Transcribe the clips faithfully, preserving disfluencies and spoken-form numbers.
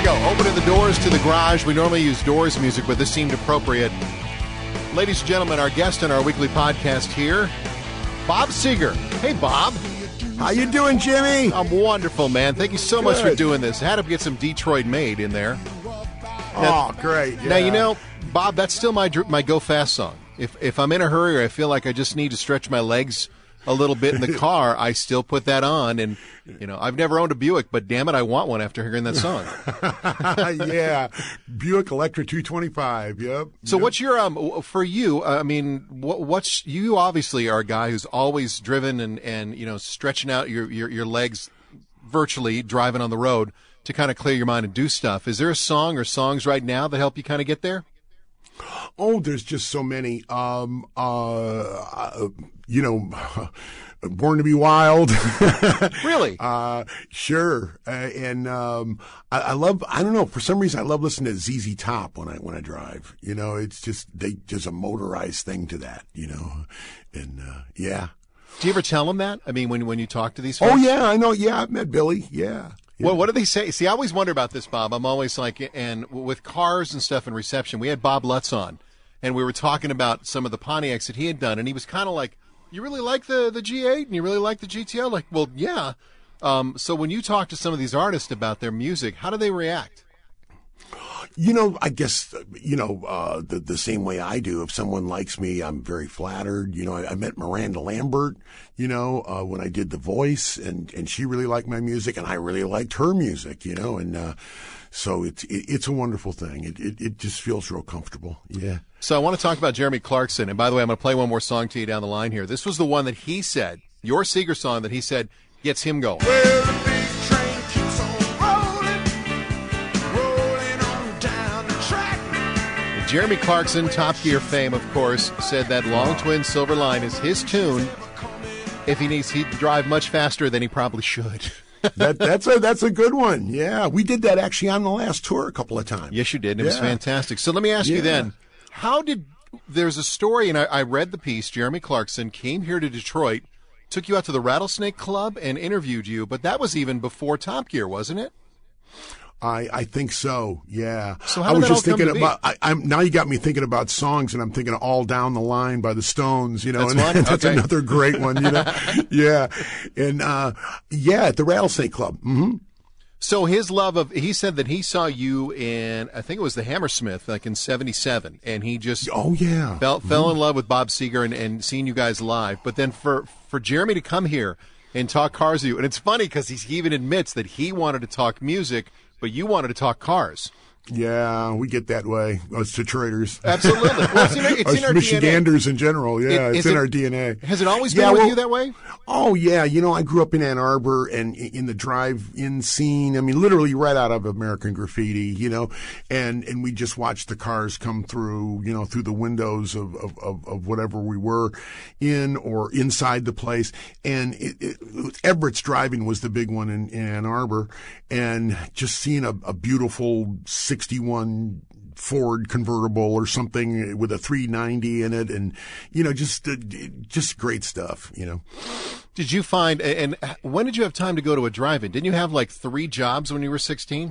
go. Opening the doors to the garage. We normally use Doors music, but this seemed appropriate. Ladies and gentlemen, our guest on our weekly podcast here, Bob Seger. Hey, Bob. How you doing, Jimmy? I'm wonderful, man. Thank you so much Good. for doing this. I had to get some Detroit made in there. Now, oh, great. Yeah. Now, you know, Bob, that's still my my Go Fast song. If if I'm in a hurry or I feel like I just need to stretch my legs a little bit in the car, I still put that on. And, you know, I've never owned a Buick, but damn it, I want one after hearing that song. Yeah. Buick Electra two twenty-five. Yep. So yep. what's your, um, for you, I mean, what, what's, you obviously are a guy who's always driven and, and you know, stretching out your, your, your legs virtually driving on the road to kind of clear your mind and do stuff. Is there a song or songs right now that help you kind of get there? Oh, there's just so many. Um, uh, you know, Born to Be Wild. Really? Uh, sure. Uh, and um, I, I love. I don't know. For some reason, I love listening to Z Z Top when I when I drive. You know, it's just they there's a motorized thing to that. You know, and uh, yeah. Do you ever tell them that? I mean, when when you talk to these folks? Oh yeah, I know. Yeah, I've met Billy. Yeah. Yeah. Well, what do they say? See, I always wonder about this, Bob. I'm always like, and with cars and stuff and reception, we had Bob Lutz on, and we were talking about some of the Pontiacs that he had done, and he was kind of like, you really like the, the G eight, and you really like the G T O? Like, well, yeah. Um, so when you talk to some of these artists about their music, how do they react? You know, I guess, you know, uh, the, the same way I do. If someone likes me, I'm very flattered. You know, I, I met Miranda Lambert, you know, uh, when I did The Voice, and, and she really liked my music, and I really liked her music, you know, and, uh, so it's, it, it's a wonderful thing. It, it, it just feels real comfortable. Yeah. So I want to talk about Jeremy Clarkson. And by the way, I'm going to play one more song to you down the line here. This was the one that he said, your Seger song that he said gets him going. Well, the big train keeps on rolling, rolling on down the track. Jeremy Clarkson, Top Gear fame, of course, said that Long Twin Silver Line is his tune if he needs to drive much faster than he probably should. that, that's a that's a good one. Yeah, we did that actually on the last tour a couple of times. Yes, you did. And it yeah. was fantastic. So let me ask yeah. you then, how did, there's a story, and I, I read the piece, Jeremy Clarkson came here to Detroit, took you out to the Rattlesnake Club and interviewed you, but that was even before Top Gear, wasn't it? I, I think so, yeah. So how I did was that just all come thinking to about. I, I'm now you got me thinking about songs, and I'm thinking of All Down the Line by the Stones. You know, That's and one? that's Okay. another great one. You know, yeah, and uh, yeah, at the Rattlesnake Club. Mm-hmm. So his love of, he said that he saw you in, I think it was the Hammersmith, like in seventy-seven, and he just Oh yeah, fell, mm-hmm. fell in love with Bob Seger and, and seeing you guys live. But then for, for Jeremy to come here and talk cars with you, and it's funny because he even admits that he wanted to talk music, but you wanted to talk cars. Yeah, we get that way. Us Detroiters. Absolutely. Well, it's in our, it's Us in our D N A. Michiganders in general. Yeah, It- it's is in it- our D N A. Has it always been Yeah, with well, you that way? Oh, yeah. You know, I grew up in Ann Arbor and in the drive-in scene. I mean, literally right out of American Graffiti, you know, and, and we just watched the cars come through, you know, through the windows of, of, of, of whatever we were in or inside the place. And it, it, Everett's Driving was the big one in, in Ann Arbor. And just seeing a, a beautiful sixty-one Ford convertible or something with a three ninety in it, and you know, just uh, just great stuff. You know. Did you find, and when did you have time to go to a drive-in? Didn't you have like three jobs when you were sixteen?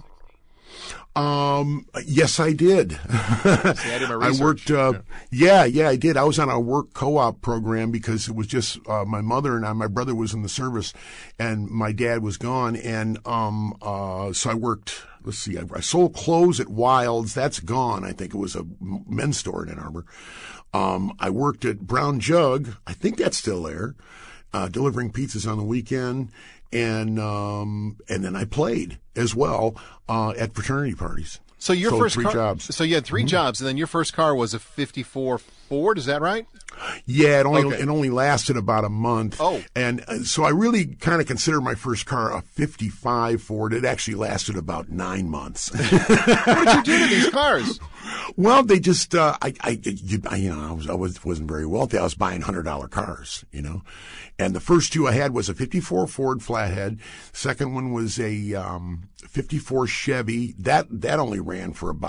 Um, yes, I did. See, I did my I research. worked, uh, yeah. yeah, yeah, I did. I was on a work co-op program because it was just, uh, my mother and I, my brother was in the service and my dad was gone. And, um, uh, so I worked, let's see, I, I sold clothes at Wilds. That's gone. I think it was a men's store in Ann Arbor. Um, I worked at Brown Jug. I think that's still there, uh, delivering pizzas on the weekend. And, um, and then I played as well, uh, at fraternity parties. So your Sold first three car, jobs. So you had 3 mm-hmm. jobs, and then your first car was a fifty-four Ford. Is that right? Yeah, it only Okay. it only lasted about a month. Oh. And uh, so I really kind of consider my first car a fifty-five Ford. It actually lasted about nine months. What did you do to these cars? Well, they just, uh, I, I, you, I, you know, I was, I was, wasn't very wealthy. I was buying one hundred dollar cars, you know, and the first two I had was a fifty-four Ford Flathead. Second one was a, um, fifty-four Chevy. That, that only ran for about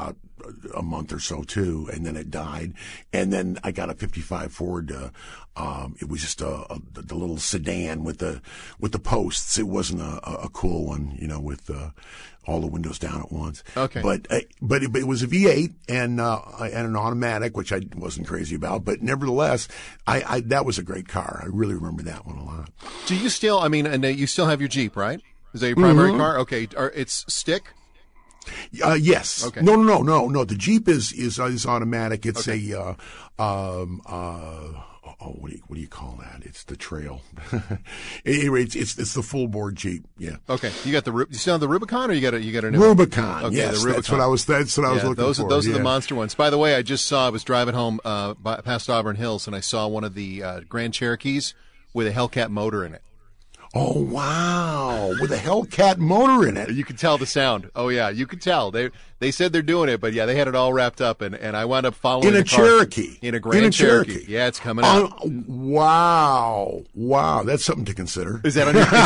a month or so too, and then it died. And then I got a fifty-five Ford. Uh, um, it was just a, a the little sedan with the with the posts. It wasn't a, a cool one, you know, with uh, all the windows down at once. Okay. But uh, but, it, but it was a V eight and uh, and an automatic, which I wasn't crazy about. But nevertheless, I, I that was a great car. I really remember that one a lot. Do you still? I mean, and uh, you still have your Jeep, right? Is that your primary Mm-hmm. car? Okay. Are, it's stick. Uh, yes. Okay. No, no, no, no, no. The Jeep is is is automatic. It's Okay. a uh, um uh oh what do you what do you call that? It's the Trail. Anyway, it's, it's it's the full board Jeep. Yeah. Okay. You got the Ru- you still have the Rubicon, or you got a you got a new Rubicon. one? Okay, yes, the Rubicon. that's what I was. That's what I was Yeah, looking those for. are those yeah. are the monster ones. By the way, I just saw I was driving home uh, by, past Auburn Hills, and I saw one of the uh, Grand Cherokees with a Hellcat motor in it. Oh wow! With a Hellcat motor in it. You could tell the sound. Oh yeah, you could tell. They they said they're doing it, but yeah, they had it all wrapped up, and, and I wound up following In a the car. Cherokee. In a Grand In a Cherokee. Cherokee. Yeah, it's coming out. Uh, wow! Wow! That's something to consider. Is that on your?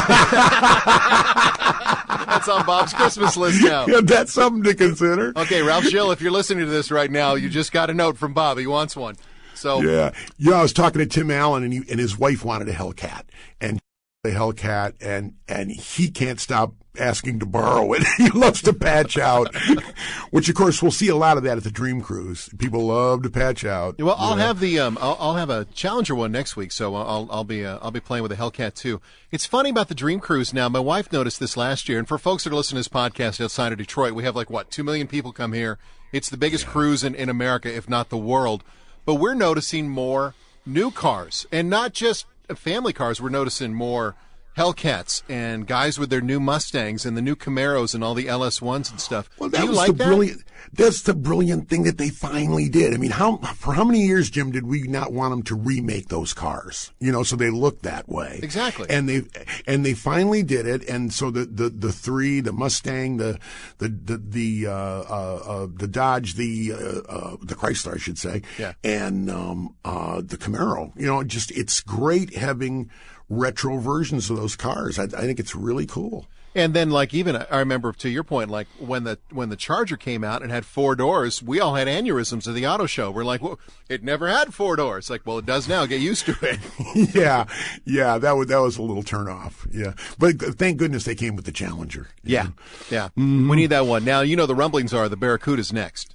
That's on Bob's Christmas list now. Yeah, that's something to consider. Okay, Ralph Schill, if you're listening to this right now, you just got a note from Bob. He wants one. So Yeah, yeah. I was talking to Tim Allen, and he, and his wife wanted a Hellcat, and a Hellcat, and and he can't stop asking to borrow it. He loves to patch out, which of course we'll see a lot of that at the Dream Cruise. People love to patch out. Well, I'll you know. have the um, I'll, I'll have a Challenger one next week, so I'll I'll be uh, I'll be playing with a Hellcat too. It's funny about the Dream Cruise now. My wife noticed this last year, and for folks that are listening to this podcast outside of Detroit, we have like what two million people come here. It's the biggest cruise in, in America, if not the world. But we're noticing more new cars, and not just family cars. We're noticing more Hellcats and guys with their new Mustangs and the new Camaros and all the L S ones and stuff. Well, Do that you was like the that? brilliant. That's the brilliant thing that they finally did. I mean, how for how many years, Jim, did we not want them to remake those cars? You know, so they look that way. Exactly. And they and they finally did it. And so the the, the three, the Mustang, the the the the uh, uh, uh, the Dodge, the uh, uh, the Chrysler, I should say, Yeah. and um, uh, the Camaro. You know, just it's great having retro versions of those cars. I, I think it's really cool. And then, like, even I remember, to your point, like when the when the Charger came out and had four doors, we all had aneurysms at the auto show. We're like, well, it never had four doors. Like, well, it does now. Get used to it. yeah, yeah, that was that was a little turn off. Yeah, but thank goodness they came with the Challenger. you Yeah, know. yeah. We need that one now. You know, the rumblings are the Barracuda's next.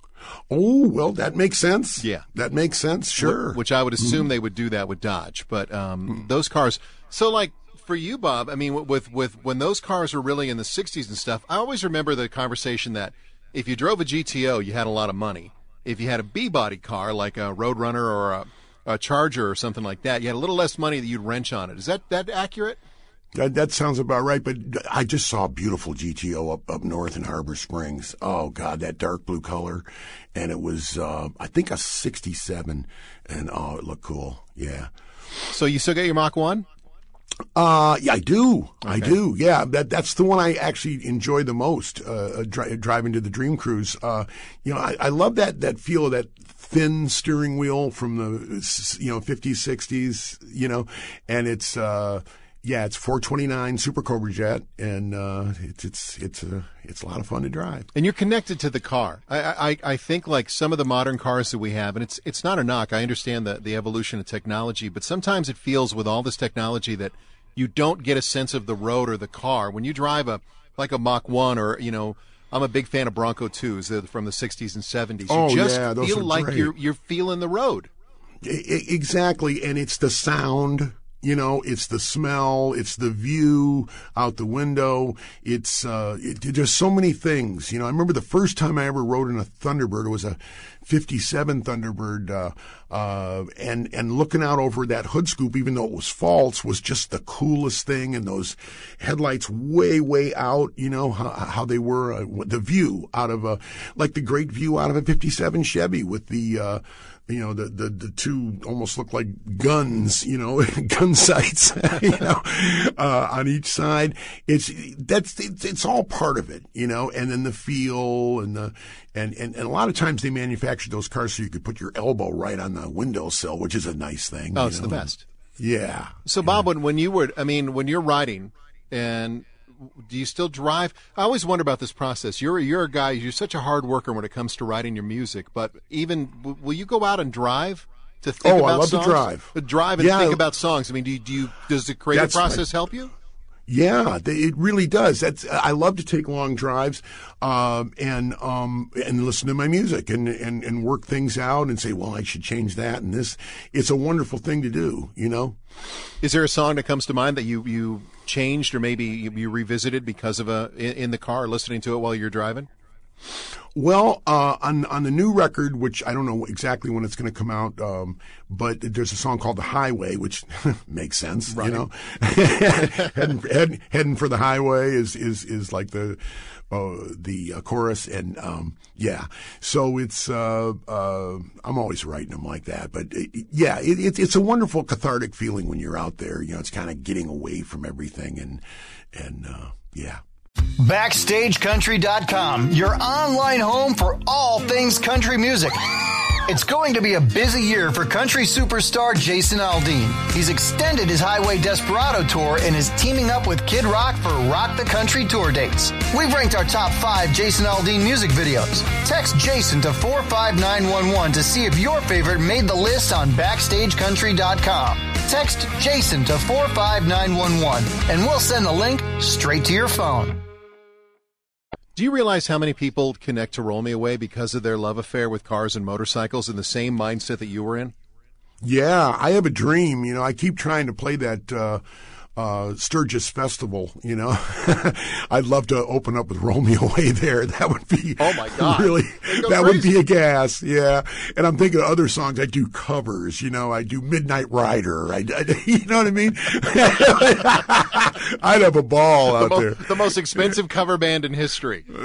Oh well, that makes sense. Yeah. that makes sense. Sure. Which I would assume they would do that with Dodge, but um, those cars. So, like for you, Bob, I mean, with with when those cars were really in the sixties and stuff, I always remember the conversation that if you drove a G T O, you had a lot of money. If you had a B-body car like a Roadrunner or a, a Charger or something like that, you had a little less money that you'd wrench on it. Is that that accurate? That, that sounds about right, but I just saw a beautiful G T O up, up north in Harbor Springs. Oh, God, that dark blue color. And it was, uh, I think, a sixty-seven. And, oh, it looked cool. Yeah. So you still get your Mach one? Uh, yeah, I do. I do. Yeah, that that's the one I actually enjoy the most. Uh, dri- driving to the Dream Cruise. Uh, you know, I, I love that that feel of that thin steering wheel from the you know fifties, sixties. You know, and it's uh, yeah, it's four twenty-nine Super Cobra Jet, and uh, it's it's it's a it's a lot of fun to drive. And you're connected to the car. I, I, I think like some of the modern cars that we have, and it's it's not a knock. I understand the, the evolution of technology, but sometimes it feels with all this technology that you don't get a sense of the road or the car. When you drive a like a Mach one or, you know, I'm a big fan of Bronco twos from the sixties and seventies. You Oh, just yeah, those feel are like great. you're you're feeling the road. I- I- Exactly, and it's the sound. You know, it's the smell, it's the view out the window. It's uh, it, there's so many things. You know, I remember the first time I ever rode in a Thunderbird. It was a fifty-seven Thunderbird, uh, uh, and and looking out over that hood scoop, even though it was false, was just the coolest thing. And those headlights way way out. You know how, how they were, uh, the view out of a like the great view out of a fifty-seven Chevy with the. Uh, You know, the, the, the two almost look like guns, you know, gun sights, you know, uh, on each side. It's, that's, it's, it's all part of it, you know, and then the feel and the, and, and, and a lot of times they manufacture those cars so you could put your elbow right on the windowsill, which is a nice thing. Oh, you it's know? the best. Yeah. So, Bob, when, when you were, I mean, when you're riding, and do you still drive? I always wonder about this process. You're you're a guy. You're such a hard worker when it comes to writing your music. But even w- will you go out and drive to think Oh, about I love songs? to drive. Uh, Drive and Yeah. think about songs. I mean, do you, do you does the creative That's my- process help you? Yeah, they- it really does. That's I love to take long drives um, and um, and listen to my music and, and, and work things out and say, well, I should change that and this. It's a wonderful thing to do, you know. Is there a song that comes to mind that you, you changed or maybe you, you revisited because of a in, in the car listening to it while you're driving? Well, uh, on on the new record, which I don't know exactly when it's going to come out, um, but there's a song called "The Highway," which makes sense, Right. you know. heading, heading, heading for the highway is is is like the uh, the uh, chorus, and um, yeah. So it's uh, uh, I'm always writing them like that, but it, yeah, it, it, it's a wonderful cathartic feeling when you're out there. You know, it's kind of getting away from everything, and and uh, yeah. Backstage Country dot com, your online home for all things country music. It's going to be a busy year for country superstar Jason Aldean. He's extended his Highway Desperado tour and is teaming up with Kid Rock for Rock the Country tour dates. We've ranked our top five Jason Aldean music videos. Text Jason to four five nine one one to see if your favorite made the list on Backstage Country dot com. Text Jason to four five nine one one and we'll send the link straight to your phone. Do you realize how many people connect to Roll Me Away because of their love affair with cars and motorcycles in the same mindset that you were in? Yeah, I have a dream. You know, I keep trying to play that uh, uh, Sturgis Festival. You know, I'd love to open up with Roll Me Away there. That would be Oh, my God. really They'd go that would crazy. be a gas. Yeah, and I'm thinking of other songs. I do covers. You know, I do Midnight Rider. I, I you know what I mean? I'd have a ball out The, mo- there. the most expensive cover band in history. You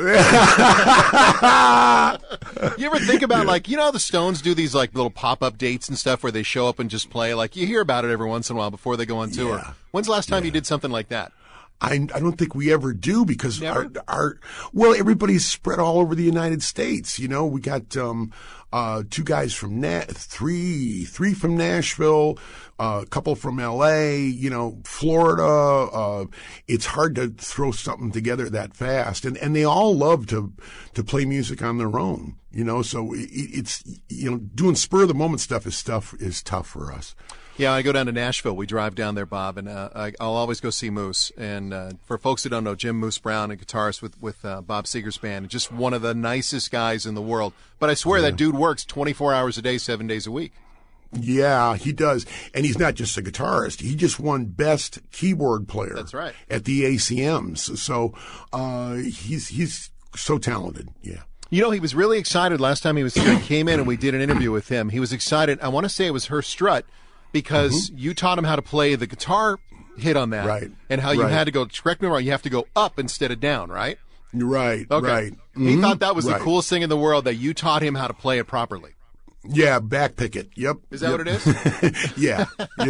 ever think about, like, you know how the Stones do these, like, little pop-up dates and stuff where they show up and just play? Like, you hear about it every once in a while before they go on tour. Yeah. When's the last time you did something like that? I, I don't think we ever do because Never? our, our well everybody's spread all over the United States. You know, we got um, uh, two guys from Na- three three from Nashville, uh, a couple from L A. You know, Florida. Uh, it's hard to throw something together that fast, and and they all love to to play music on their own. You know, so it, it's you know doing spur of the moment stuff is stuff is tough for us. Yeah, I go down to Nashville. We drive down there, Bob, and uh, I, I'll always go see Moose. And uh, for folks who don't know, Jim Moose Brown, a guitarist with with uh, Bob Seger's band, just one of the nicest guys in the world. But I swear that dude works twenty-four hours a day, seven days a week. Yeah, he does. And he's not just a guitarist. He just won Best Keyboard Player. That's right. At the A C Ms. So uh, he's he's so talented. Yeah. You know, he was really excited last time he was here. He came in and we did an interview with him. He was excited. I want to say it was Her Strut because you taught him how to play the guitar hit on that. Mm-hmm. Right. And how you Right. had to go, correct me if I'm wrong, you have to go up instead of down, right? You're right. Okay. Right. He Mhm. thought that was Right. the coolest thing in the world, that you taught him how to play it properly. Yeah, back pick it. Yep. Is that Yep. what it is? Yeah,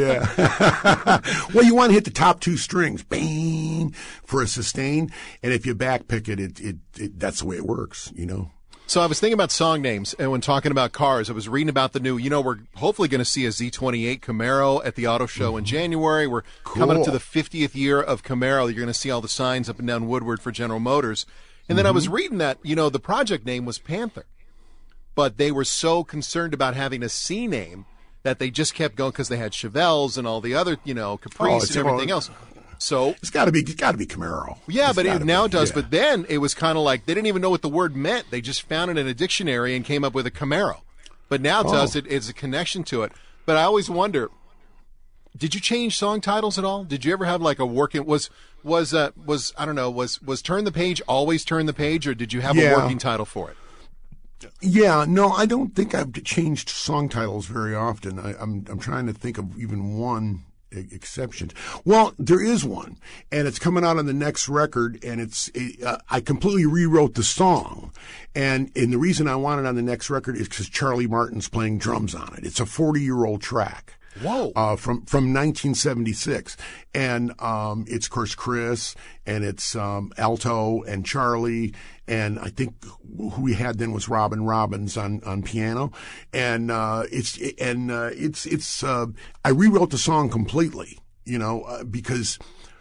yeah. Well, you want to hit the top two strings, bang, for a sustain, and if you back pick it, it, it, it that's the way it works, you know. So I was thinking about song names, and when talking about cars, I was reading about the new, you know, we're hopefully going to see a Z twenty-eight Camaro at the auto show in January. We're coming up to Cool. the fiftieth year of Camaro. You're going to see all the signs up and down Woodward for General Motors. And then I was reading that, you know, the project name was Panther, but they were so concerned about having a C name that they just kept going because they had Chevelles and all the other, you know, Caprice it's and everything all- else. So It's got to be, it's got to be Camaro. yeah, It's but it, gotta now be, it does. yeah. But then it was kind of like they didn't even know what the word meant. They just found it in a dictionary and came up with a Camaro. But now it does. Oh. It, it's a connection to it. But I always wonder, did you change song titles at all? Did you ever have like a working was was uh, was I don't know was was Turn the Page always Turn the Page, or did you have Yeah. a working title for it? Yeah, no, I don't think I've changed song titles very often. I, I'm I'm trying to think of even one e- exception. Well, there is one, and it's coming out on the next record, and it's uh, I completely rewrote the song, and and the reason I want it on the next record is because Charlie Martin's playing drums on it. It's a forty year old track. Whoa. Uh, from from nineteen seventy-six, and um, it's of course Chris, and it's um, Alto and Charlie, and I think who we had then was Robin Robbins on, on piano, and uh, it's and uh, it's it's uh, I rewrote the song completely, you know, uh, because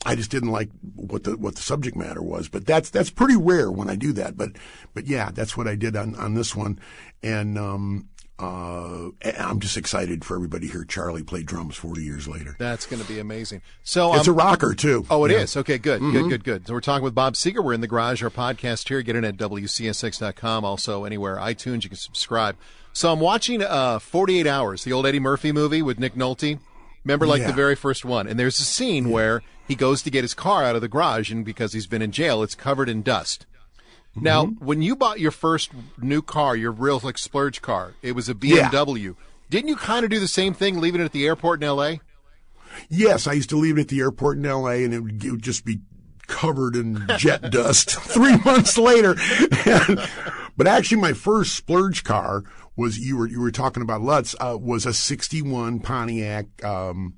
I just didn't like what the what the subject matter was. But that's that's pretty rare when I do that. But but yeah, that's what I did on, on this one. And um, uh, I'm just excited for everybody to hear Charlie play drums forty years later. That's going to be amazing. So It's um, a rocker, too. Oh, it yeah. is. Okay, good, Mm-hmm. good, good, good. So we're talking with Bob Seger. We're in the garage. Our podcast here. Get in at W C S X dot com. Also, anywhere iTunes, you can subscribe. So I'm watching uh, forty-eight hours, the old Eddie Murphy movie with Nick Nolte. Remember, like Yeah. the very first one. And there's a scene where he goes to get his car out of the garage, and because he's been in jail, it's covered in dust. Mm-hmm. Now, when you bought your first new car, your real like splurge car, it was a B M W. Yeah. Didn't you kind of do the same thing, leaving it at the airport in L A? Yes, I used to leave it at the airport in L A, and it would, it would just be covered in jet dust three months later. But actually, my first splurge car was you were you were talking about Lutz uh, was a sixty-one Pontiac um,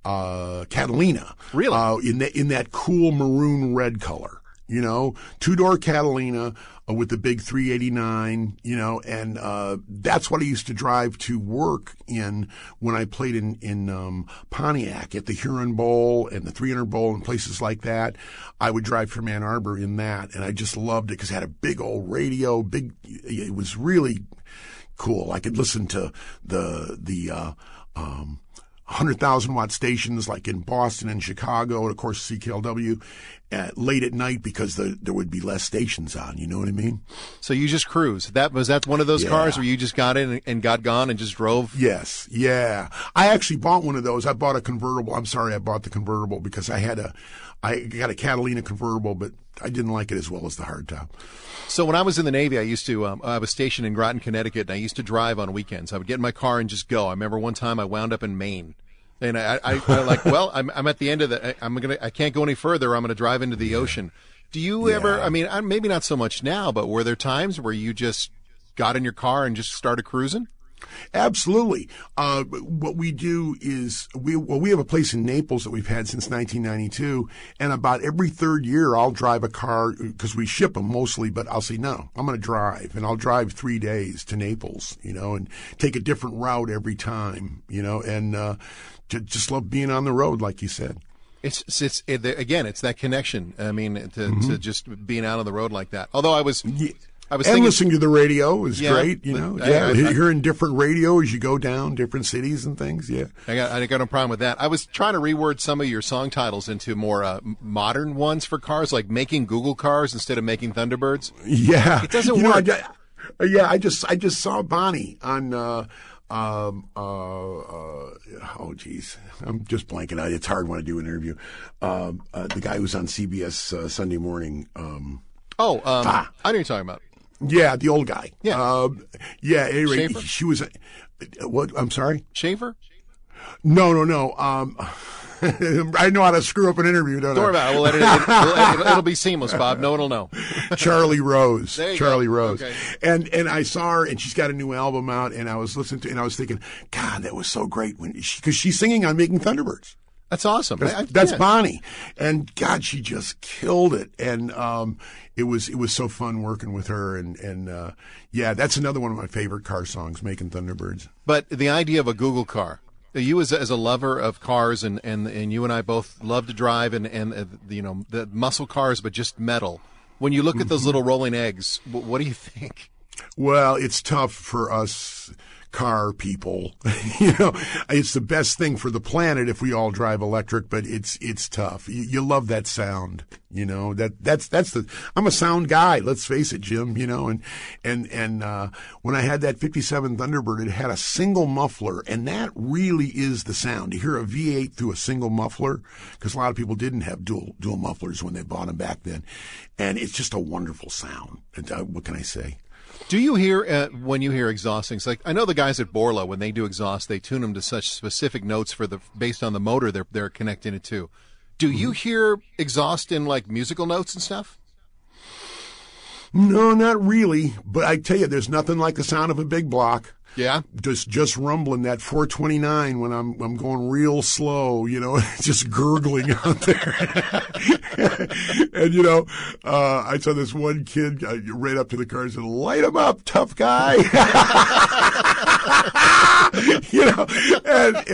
uh, Catalina. Really? Uh, in that in that cool maroon red color. You know, two-door Catalina uh, with the big three eighty-nine, you know, and uh, that's what I used to drive to work in when I played in, in um, Pontiac at the Huron Bowl and the three hundred Bowl and places like that. I would drive from Ann Arbor in that, and I just loved it because it had a big old radio, big, it was really cool. I could listen to the, the, uh, um, one hundred thousand watt stations like in Boston and Chicago, and of course C K L W at late at night because the, there would be less stations on. You know what I mean? So you just cruise. That was that one of those Yeah. cars where you just got in and, and got gone and just drove? Yes, yeah. I actually bought one of those. I bought a convertible. I'm sorry, I bought the convertible because I had a, I got a Catalina convertible, but I didn't like it as well as the hardtop. So when I was in the Navy, I used to, um, I was stationed in Groton, Connecticut, and I used to drive on weekends. I would get in my car and just go. I remember one time I wound up in Maine. And I, I, I like, well, I'm, I'm at the end of the, I'm gonna, I can't go any further. I'm gonna drive into the ocean. Do you Yeah. ever? I mean, I, maybe not so much now, but were there times where you just got in your car and just started cruising? Absolutely. Uh, what we do is we well we have a place in Naples that we've had since nineteen ninety-two, and about every third year I'll drive a car because we ship them mostly. But I'll say no, I'm going to drive, and I'll drive three days to Naples, you know, and take a different route every time, you know, and uh, j- just love being on the road, like you said. It's, it's, it's it, again, it's that connection. I mean, to, Mm-hmm. to just being out on the road like that. Although I was, Yeah. I was And thinking, listening to the radio is Yeah, great, you know. I- yeah, I- I- hearing different radio as you go down different cities and things. Yeah. I got, I got no problem with that. I was trying to reword some of your song titles into more uh, m- modern ones for cars, like making Google cars instead of making Thunderbirds. Yeah, It doesn't you know, work. I, ju- yeah, I just I just saw Bonnie on. Uh, um, uh, uh, oh, geez, I'm just blanking out. It's hard when I do an interview. Um, uh, the guy who's on C B S uh, Sunday Morning. Um, Oh, um, Ah. I know what you're talking about. yeah, the old guy. Yeah. Um, yeah. Anyway, Schaefer? she was. Uh, what? I'm sorry. Schaefer? No, no, no. Um, I know how to screw up an interview, don't Don't worry I? about it. We'll edit it. It'll, it'll, it'll be seamless, Bob. No one will know. Charlie Rose. There you Charlie go. Rose. Okay. And and I saw her, and she's got a new album out, and I was listening to, and I was thinking, God, that was so great when she, because she's singing on Making Thunderbirds. That's awesome. That's, I- I- that's yeah. Bonnie, and God, she just killed it, and um, it was it was so fun working with her, and and uh, yeah, that's another one of my favorite car songs, Making Thunderbirds. But the idea of a Google car, you as a, as a lover of cars, and, and, and you and I both love to drive, and, and uh, you know, the muscle cars, but just metal. When you look at those little rolling eggs, w- what do you think? Well, it's tough for us car people. You know, it's the best thing for the planet if we all drive electric, but it's it's tough. You, you love that sound, you know. That that's that's the I'm a sound guy, let's face it, Jim, you know, and and and uh when I had that fifty-seven Thunderbird, it had a single muffler, and that really is the sound. You hear a V eight through a single muffler, because a lot of people didn't have dual dual mufflers when they bought them back then. And it's just a wonderful sound. And, uh, what can I say? Do you hear, uh, when you hear exhausting, it's like, I know the guys at Borla, when they do exhaust, they tune them to such specific notes for the, based on the motor they're, they're connecting it to. Do you hear exhaust in like musical notes and stuff? No, not really. But I tell you, there's nothing like the sound of a big block. Yeah. Just just rumbling that four twenty-nine when I'm I'm going real slow, you know, just gurgling out there. And you know, uh, I saw this one kid uh, right up to the car and said, "Light him up, tough guy." You know, and, and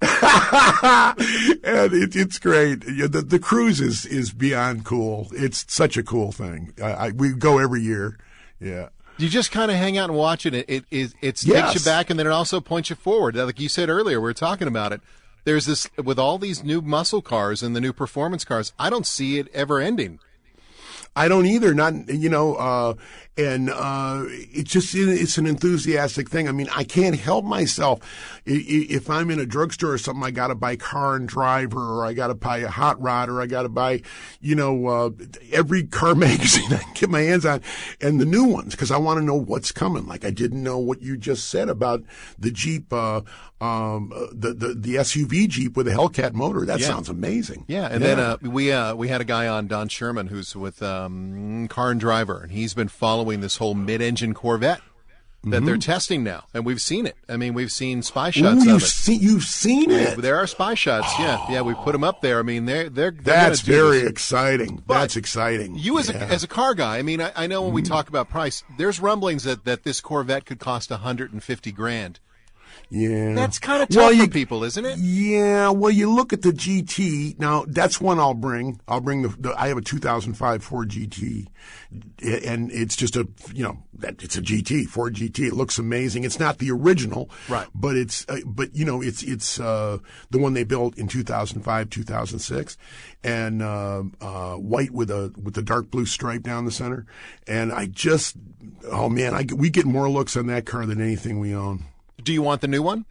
And it, it's great. Yeah, the, the cruise is, is beyond cool. It's such a cool thing. I, I, we go every year. Yeah. You just kind of hang out and watch it. It it, it, it takes Yes. you back, and then it also points you forward. Like you said earlier, we were talking about it. There's this, with all these new muscle cars and the new performance cars, I don't see it ever ending. I don't either. Not, you know, uh, and, uh, it's just, it's an enthusiastic thing. I mean, I can't help myself. I- I- If I'm in a drugstore or something, I got to buy Car and Driver, or I got to buy a Hot Rod, or I got to buy, you know, uh, every car magazine I can get my hands on, and the new ones, because I want to know what's coming. Like I didn't know what you just said about the Jeep, uh, um, uh, the, the, the S U V Jeep with a Hellcat motor. That Yeah. sounds amazing. Yeah, and then uh, we uh, we had a guy on, Don Sherman, who's with um, Car and Driver, and he's been following this whole mid-engine Corvette that they're testing now, and we've seen it. I mean, we've seen spy shots Ooh, of you've it. seen, you've seen it. There are spy shots. Yeah, yeah, we put them up there. I mean, they're they're. they're That's gonna do very this. exciting. But That's exciting. You as a Yeah. as a car guy, I mean, I, I know when we talk about price, there's rumblings that, that this Corvette could cost a hundred and fifty grand. Yeah. That's kind of tough Well, for you- people, isn't it? Yeah, well, you look at the G T. Now, that's one I'll bring. I'll bring the, the I have a two thousand five Ford G T, and it's just a, you know, that it's a G T, Ford G T. It looks amazing. It's not the original, Right. but it's, uh, but you know, it's, it's, uh, the one they built in two thousand five, two thousand six, and, uh, uh, white with a, with the dark blue stripe down the center. And I just, oh man, I, we get more looks on that car than anything we own. Do you want the new one?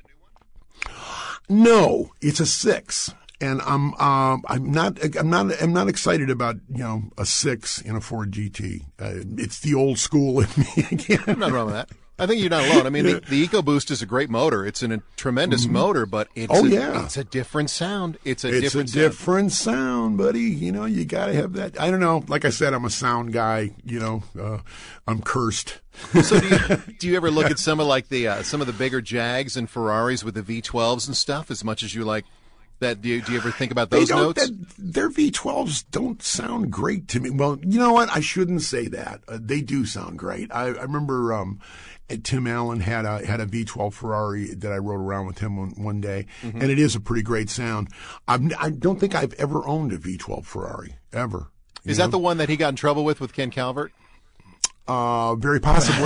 No, it's a six, and I'm um, I'm not I'm not I'm not excited about you know a six in a Ford G T. Uh, it's the old school in me again. Nothing wrong with that. I think you're not alone. I mean, the, the EcoBoost is a great motor. It's an, a tremendous motor, but it's Oh, a, yeah. it's a different sound. It's a It's different a sound. different sound, buddy. You know, you got to have that. I don't know. Like I said, I'm a sound guy. You know, uh, I'm cursed. So do you, do you ever look at some of like the uh, some of the bigger Jags and Ferraris with the V twelves and stuff as much as you like that? Do you, do you ever think about those They don't- notes? that- their V twelves don't sound great to me. Well, you know what? I shouldn't say that. Uh, they do sound great. I, I remember um, Tim Allen had a had a V twelve Ferrari that I rode around with him one, one day, Mm-hmm. and it is a pretty great sound. I've, I don't think I've ever owned a V twelve Ferrari ever. Is that the one that he got in trouble with with Ken Calvert? Uh, very possibly.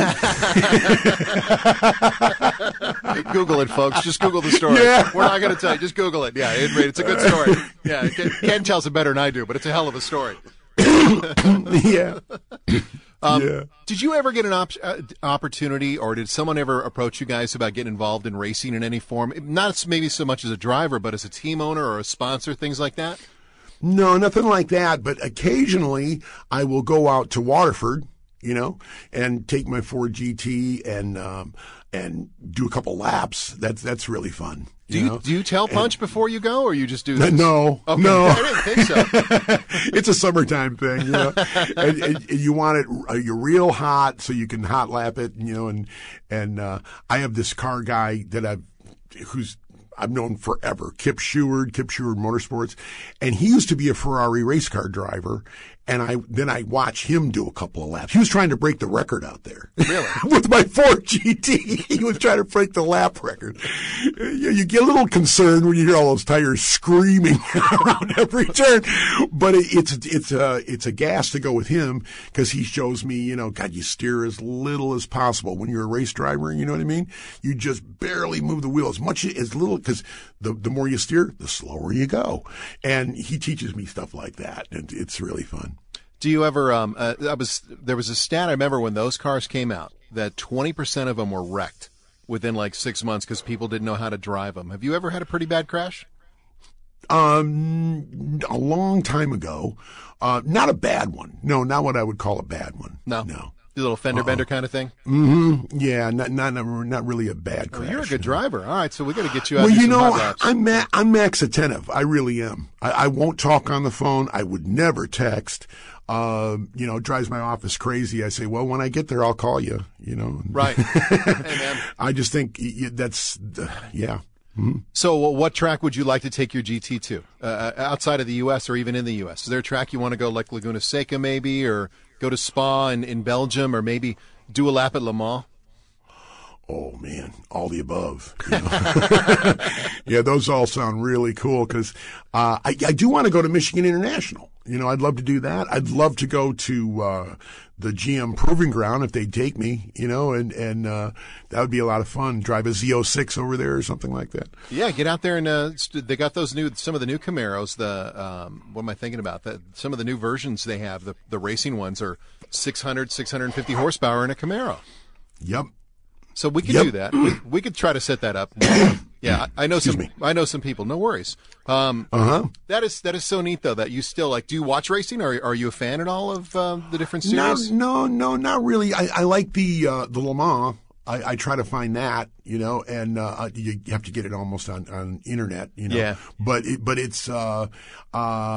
Google it, folks. Just Google the story. Yeah. We're not going to tell you. Just Google it. Yeah, it, it's a good story. Yeah, Ken, Ken tells it better than I do, but it's a hell of a story. yeah. Um, Yeah. Did you ever get an op- uh, opportunity, or did someone ever approach you guys about getting involved in racing in any form? Not maybe so much as a driver, but as a team owner or a sponsor, things like that? No, nothing like that. But occasionally I will go out to Waterford, you know, and take my Ford G T and um, and do a couple laps. That's that's really fun. Do you, you, know? do you tell Punch before you go, or you just do this? No, Okay. no. I didn't think so. It's a summertime thing, you know. and, and, and you want it, uh, you're real hot, so you can hot lap it, you know. And and uh, I have this car guy that I've who's I've known forever, Kip Sheward, Kip Sheward Motorsports, and he used to be a Ferrari race car driver. And I then I watch him do a couple of laps. He was trying to break the record out there. Really? With my Ford G T, he was trying to break the lap record. You, you get a little concerned when you hear all those tires screaming around every turn, but it, it's it's a it's a gas to go with him because he shows me, you know, God, you steer as little as possible when you're a race driver. You know what I mean? You just barely move the wheel as much as little because the the more you steer, the slower you go. And he teaches me stuff like that, and it's really fun. Do you ever? Um, uh, I was there was a stat I remember when those cars came out that twenty percent of them were wrecked within like six months because people didn't know how to drive them. Have you ever had a pretty bad crash? Um, a long time ago, uh, not a bad one. No, not what I would call a bad one. No, no. The little fender bender kind of thing. Mm-hmm. Yeah, not not not really a bad crash. Well, you're a good driver. All right, so we got to get you out. Well, and do you some know, hot laps. I'm ma- I'm max attentive. I really am. I, I won't talk on the phone. I would never text. Um, you know, it drives my office crazy. I say, well, when I get there, I'll call you. You know, Right. Hey, man. I just think y- y- that's uh, yeah. So, uh, what track would you like to take your G T to, uh, outside of the U S or even in the U S? Is there a track you want to go, like Laguna Seca, maybe, or go to Spa in, in Belgium, or maybe do a lap at Le Mans? Oh man, all the above. You know? Yeah, those all sound really cool because uh, I, I do want to go to Michigan International. You know, I'd love to do that. I'd love to go to uh, the G M Proving Ground if they'd take me. You know, and and uh, that would be a lot of fun. Drive a Z oh six over there or something like that. Yeah, get out there and uh, st- they got those new some of the new Camaros. The um, what am I thinking about? That some of the new versions they have. The the racing ones are six hundred, six hundred fifty horsepower in a Camaro. Yep. So we could Yep. do that. We, we could try to set that up. Yeah, I, I know Excuse some. me. I know some people. No worries. Um, Uh huh. that is that is so neat though that you still like. Do you watch racing? Or are you a fan at all of uh, the different No, series? no, no, not really. I, I like the uh, the Le Mans. I, I try to find that, you know, and uh, you have to get it almost on, on internet, you know. Yeah. But it, but it's uh, uh,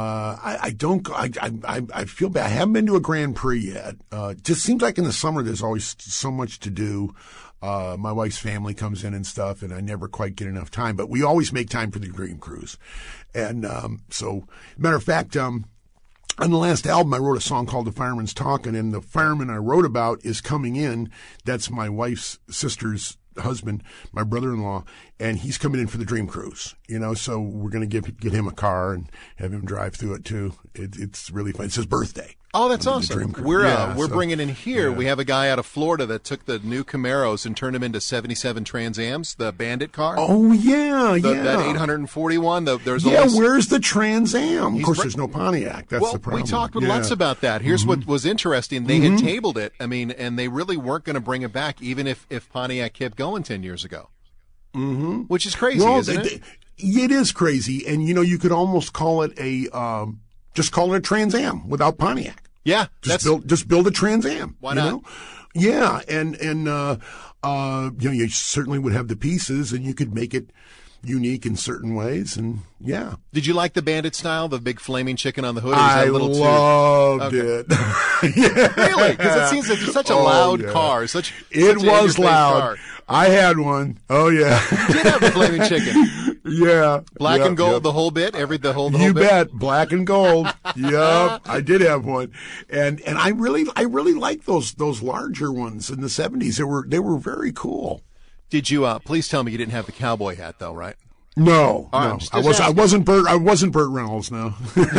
I, I don't I, I I feel bad. I haven't been to a Grand Prix yet. Uh, just seems like in the summer there's always so much to do. Uh, my wife's family comes in and stuff, and I never quite get enough time. But we always make time for the Dream Cruise, and um, so matter of fact, um. On the last album, I wrote a song called The Fireman's Talkin', and the fireman I wrote about is coming in. That's my wife's sister's husband, my brother-in-law, and he's coming in for the Dream Cruise. You know, so we're going to give get him a car and have him drive through it too. It, it's really fun. It's his birthday. Oh, that's The awesome. Dream Cruise. We're uh, Yeah, we're so- bringing in here. yeah. We have a guy out of Florida that took the new Camaros and turned them into seventy-seven Trans Ams, the Bandit car. Oh yeah, the, yeah. That eight forty-one. The, there's yeah, only where's the Trans Am? Of He's course, br- there's no Pontiac. That's well, the problem. we talked with yeah. Lutz about that. Here's Mm-hmm. what was interesting. They had tabled it. I mean, and they really weren't going to bring it back, even if, if Pontiac kept going ten years ago. Mm-hmm. Which is crazy, Well, isn't it? it, it is crazy, and you know, you could almost call it a um, just call it a Trans Am without Pontiac. Yeah, Just that's build, just build a Trans Am. Why you not? know? Yeah, and and uh, uh, you know, you certainly would have the pieces, and you could make it unique in certain ways, and yeah, Did you like the Bandit style, the big flaming chicken on the hood? Or was I that a little loved too... it. it. Really? Because it seems like it's such a Oh, loud yeah. car. Such It such a was in-your-face loud. car. I had one. Oh yeah, You did have the flaming chicken, yeah. black Yep, and gold, yep. the whole bit, every the whole the whole You bit. bet, black and gold. Yep, I did have one, and and I really I really like those those larger ones in the seventies. They were they were very cool. Did you? Uh, please tell me you didn't have the cowboy hat, though, right? No, All right, no, I'm just- I just was I asking. wasn't Burt I wasn't Burt Reynolds. No,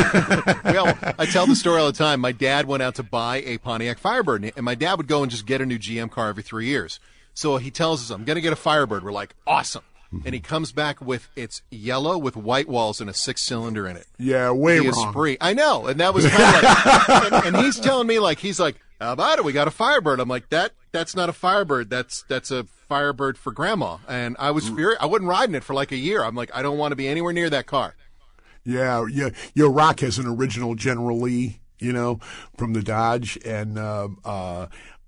Well, I tell the story all the time. My dad went out to buy a Pontiac Firebird, and my dad would go and just get a new G M car every three years. So he tells us, I'm going to get a Firebird. We're like, awesome. And he comes back with, it's yellow with white walls and a six-cylinder in it. yeah, way The wrong. Esprit. I know. And that was kind of like, and, and he's telling me, like, he's like, how about it? We got a Firebird. I'm like, that, that's not a Firebird. That's, that's a Firebird for grandma. And I was furious. I wasn't riding it for like a year. I'm like, I don't want to be anywhere near that car. Yeah, yeah. Your Rock has an original General Lee, you know, from the Dodge, and uh, uh,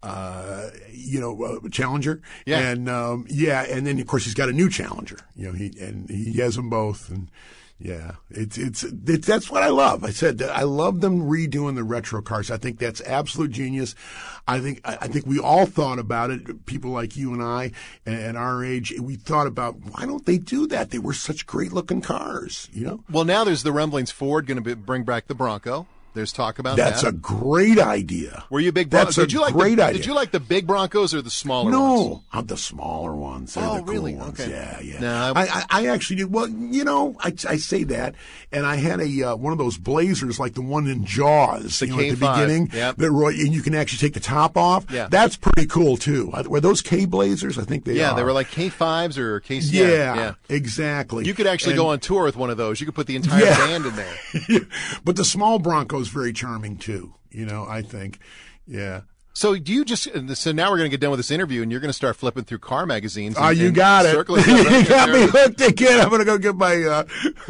uh, you know, uh, Challenger. Yeah. And um, yeah, and then of course he's got a new Challenger. You know, he and he has them both, and yeah, it's it's it, that's what I love. I said that I love them redoing the retro cars. I think that's absolute genius. I think I I think we all thought about it. People like you and I, and, and our age, we thought about why don't they do that? They were such great looking cars, you know. Well, now there's the rumblings Ford going to bring back the Bronco. There's talk about That's that. a great idea. Were you a big Bron- That's did a you like great the, idea. Did you like the big Broncos or the smaller ones? No, uh, the smaller ones. They're Oh, the cool really? ones. Okay. Yeah, yeah. No, I- I, I, I actually did. Well, you know, I, I say that, and I had a uh, one of those Blazers like the one in Jaws, The you know, at the K five, beginning. yep. That Roy, and you can actually take the top off. Yeah. That's pretty cool too. Were those K Blazers? I think they Yeah, are. they were like K fives or K. Yeah, Yeah, yeah. exactly. You could actually And- go on tour with one of those. You could put the entire Yeah. band in there. but the small Bronco's very charming too. You know, I think. Yeah. So do you just? So now we're going to get done with this interview, and you're going to start flipping through car magazines. And, Oh, you and got it. circling You around got there. me hooked again. I'm gonna go get my. Uh,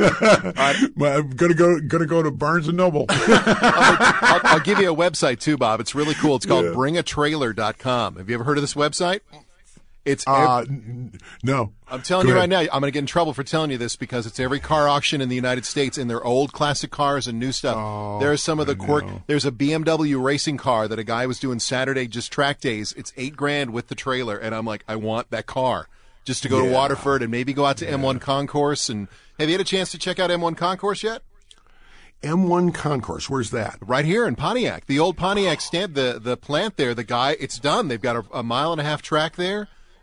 my I'm gonna go. Gonna go to Barnes and Noble. I'll, I'll give you a website too, Bob. It's really cool. It's called Yeah. bring a trailer dot com. Have you ever heard of this website? It's ev- Uh, n- no. I'm telling Go you ahead. right now, I'm going to get in trouble for telling you this because it's every car auction in the United States and their old classic cars and new stuff. Oh, there are some of the I quirk. know. There's a B M W racing car that a guy was doing Saturday just track days. It's eight grand with the trailer, and I'm like, I want that car just to go to Yeah. Waterford and maybe go out to M one Concourse. And have you had a chance to check out M one Concourse yet? M one Concourse. Where's that? Right here in Pontiac, the old Pontiac stand, the the plant there. The guy, it's done. They've got a, a mile and a half track there.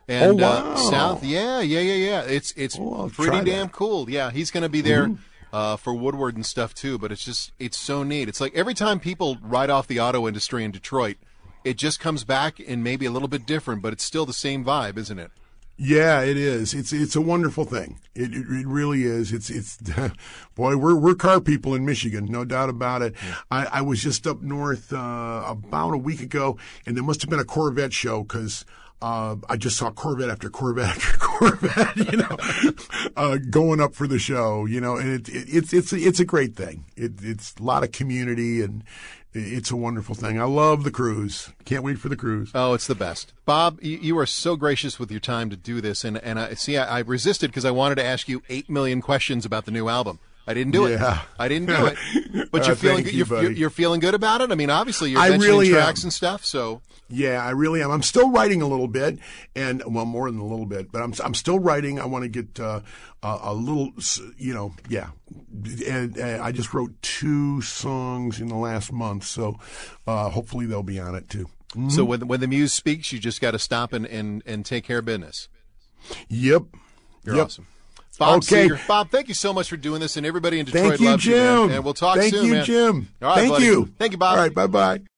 And Oh, wow. uh, South, yeah, yeah, yeah, yeah. It's it's Oh, I'll pretty try damn that. cool. Yeah, he's going to be there Mm-hmm. uh, for Woodward and stuff too. But it's just it's so neat. It's like every time people write off the auto industry in Detroit, it just comes back and maybe a little bit different, but it's still the same vibe, isn't it? Yeah, it is. It's it's a wonderful thing. It it, it really is. It's it's boy, we're we're car people in Michigan, no doubt about it. Yeah. I, I was just up north uh, about a week ago, and there must have been a Corvette show because uh, I just saw Corvette after Corvette after Corvette, you know, uh, going up for the show, you know, and it, it, it's it's it's a great thing. It, it's a lot of community and. It's a wonderful thing. I love the cruise. Can't wait for the cruise. Oh, it's the best. Bob, you, you are so gracious with your time to do this. And, and I see, I, I resisted because I wanted to ask you eight million questions about the new album. I didn't do it. Yeah. I didn't do it. But Uh, you're feeling thank good. you, You're, you're, buddy. you're feeling good about it. I mean, obviously you're I mentioning really tracks am. and stuff. So Yeah, I really am. I'm still writing a little bit, and well, more than a little bit, but I'm I'm still writing. I want to get uh, a, a little, you know, yeah. And, and I just wrote two songs in the last month, so uh, hopefully they'll be on it too. Mm-hmm. so when when the muse speaks, you just got to stop and, and, and take care of business. Yep. You're Yep. awesome. Bob Okay. Seger. Bob, thank you so much for doing this, and everybody in Detroit Thank you, loves you, Jim. man. And we'll talk Thank soon, you, man. Jim. All right, Thank buddy. you. Thank you, Bob. All right, bye bye.